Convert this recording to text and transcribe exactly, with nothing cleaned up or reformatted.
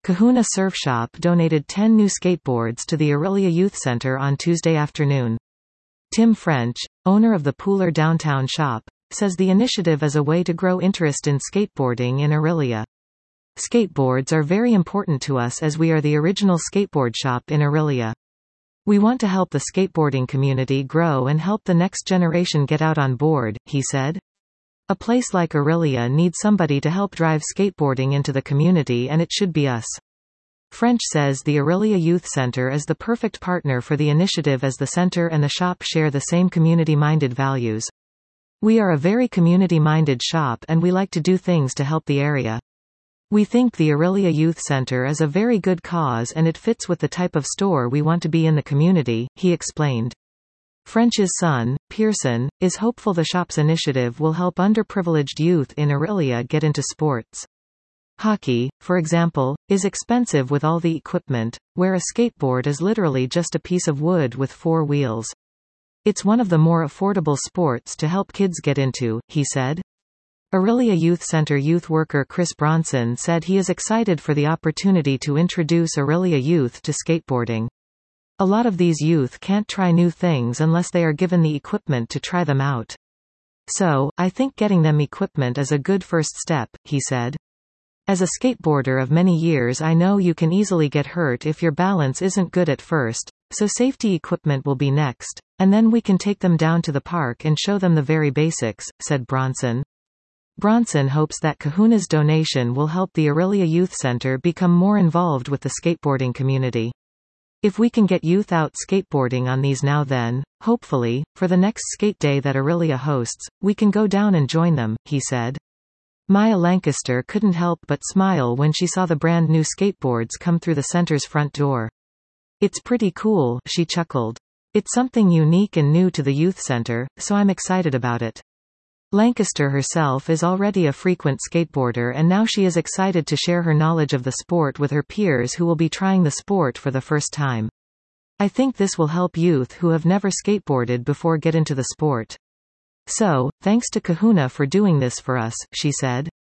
Kahuna Surf Shop donated ten new skateboards to the Orillia Youth Center on Tuesday afternoon. Tim French, owner of the Pooler downtown shop, says the initiative is a way to grow interest in skateboarding in Orillia. Skateboards are very important to us as we are the original skateboard shop in Orillia. We want to help the skateboarding community grow and help the next generation get out on board, he said. A place like Orillia needs somebody to help drive skateboarding into the community, and it should be us. French says the Orillia Youth Center is the perfect partner for the initiative as the center and the shop share the same community-minded values. We are a very community-minded shop and we like to do things to help the area. We think the Orillia Youth Center is a very good cause and it fits with the type of store we want to be in the community, he explained. French's son, Pearson, is hopeful the shop's initiative will help underprivileged youth in Orillia get into sports. Hockey, for example, is expensive with all the equipment, where a skateboard is literally just a piece of wood with four wheels. It's one of the more affordable sports to help kids get into, he said. Orillia Youth Center youth worker Chris Bronson said he is excited for the opportunity to introduce Orillia youth to skateboarding. A lot of these youth can't try new things unless they are given the equipment to try them out. So, I think getting them equipment is a good first step, he said. As a skateboarder of many years, I know you can easily get hurt if your balance isn't good at first, so safety equipment will be next, and then we can take them down to the park and show them the very basics, said Bronson. Bronson hopes that Kahuna's donation will help the Orillia Youth Center become more involved with the skateboarding community. If we can get youth out skateboarding on these now, then, hopefully, for the next skate day that Orillia hosts, we can go down and join them, he said. Maya Lancaster couldn't help but smile when she saw the brand new skateboards come through the center's front door. It's pretty cool, she chuckled. It's something unique and new to the youth center, so I'm excited about it. Lancaster herself is already a frequent skateboarder and now she is excited to share her knowledge of the sport with her peers who will be trying the sport for the first time. I think this will help youth who have never skateboarded before get into the sport. So, thanks to Kahuna for doing this for us, she said.